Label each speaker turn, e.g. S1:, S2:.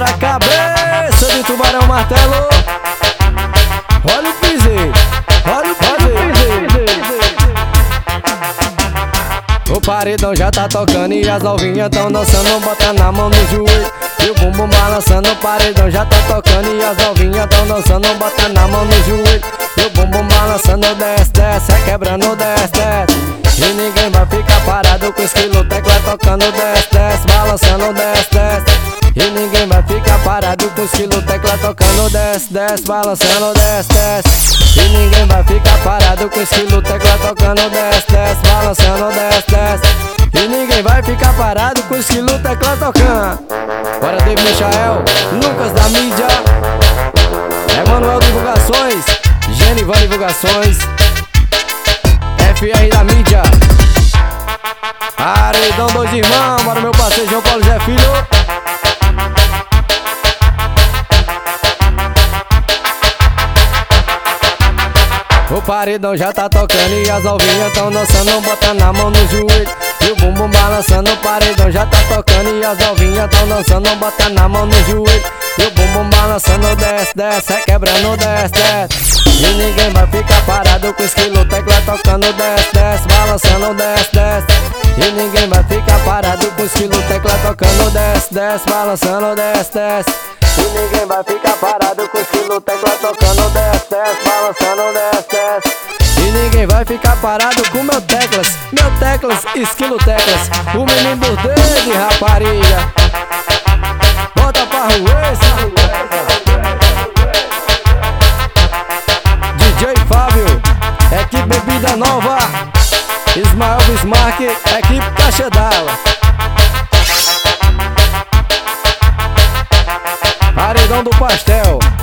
S1: na cabeça de Tubarão Martelo. Olha o piseiro, olha o piseiro. O paredão já tá tocando e as novinhas tão dançando, botando a mão no joelho e o bumbum balançando. O paredão já tá tocando e as novinhas tão dançando, botando a mão no joelho e o bumbum balançando. Desce, desce, é quebrando, desce, desce. E ninguém vai ficar parado com esquilo tecla tocando. Desce, desce, balançando, desce, desce. E ninguém vai ficar parado com esquilo tecla tocando. Desce, desce, balançando, desce, desce. E ninguém vai ficar parado com esquilo tecla tocando. Desce, desce, balançando, desce, desce. E ninguém vai ficar parado com esquilo tecla tocando. Bora, David Michael, Lucas da mídia, Emanuel Divulgações, Genivan Divulgações, FR da mídia, Paredão Dois Irmãos, para o meu parceiro João Paulo Zé Filho. O paredão já tá tocando e as novinhas tão dançando, botando a mão no joelho e o bumbum balançando. O paredão já tá tocando e as novinhas tão dançando, botando a mão no joelho e o bumbum balançando. Desce, desce, é quebrando, desce, desce. E ninguém vai ficar parado com esquilo tecla tocando. Desce, desce, balançando, desce, desce. E ninguém vai ficar parado com esquilo tecla tocando. Desce, desce, balançando, desce, desce. E ninguém vai ficar parado com esquilo tecla tocando. Desce, desce, balançando, desce, desce. E ninguém vai ficar parado com meu teclas, esquilo teclas. O menino dos dedos, rapariga. Bota pra rua esse DJ Fábio, equipe Bebida Nova, Ismael Bismarck, equipe Caixa d'Água. Paredão do Pastel.